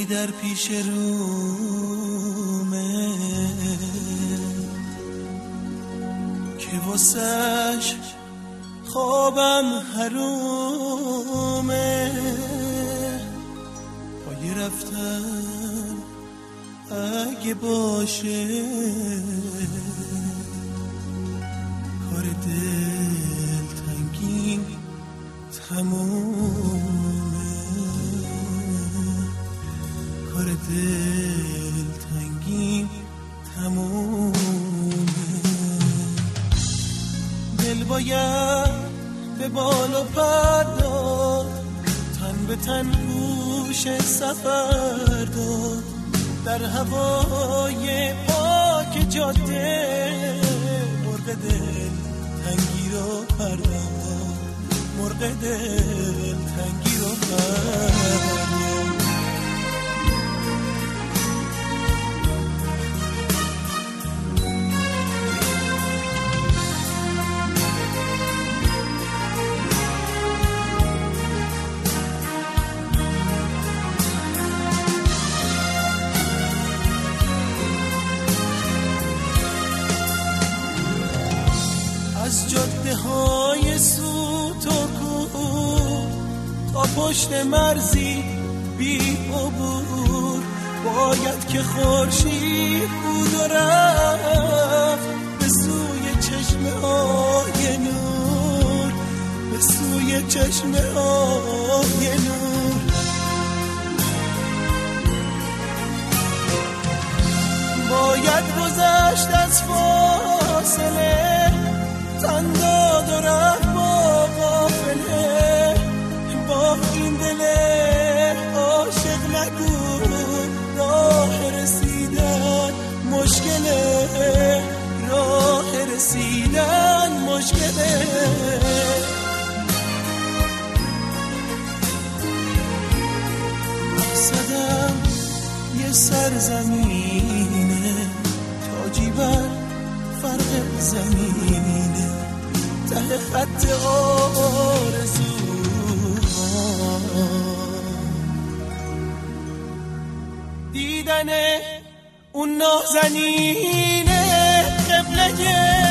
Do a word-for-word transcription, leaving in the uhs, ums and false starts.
در پیش رومه که واسش خوابم حرومه. پای رفتن اگه باشه کار دلتنگی تمومه، کار دلتنگی تمومه. دل باید به بال و پر داد، تن به تن گوش سفر داد، در هوای پاک جاده مرغ دل تنگی رو پرداخت، مرغ دل تنگی رو پرداخت. از جاده های سوت و کور تا پشت مرزی بی عبور، باید که خورشید بود و رفت به سوی چشمه های نور، به سوی چشمه های نور. باید گذشت از فاصله، تن داد و رفت با قافله، با این دل عاشق نگو راه رسیدن مشکله، راه رسیدن مشکله. مقصدم یه سرزمینه، تاجی بر فرق زمینه، ته خط آرزو دیدن اون نازنینه قبله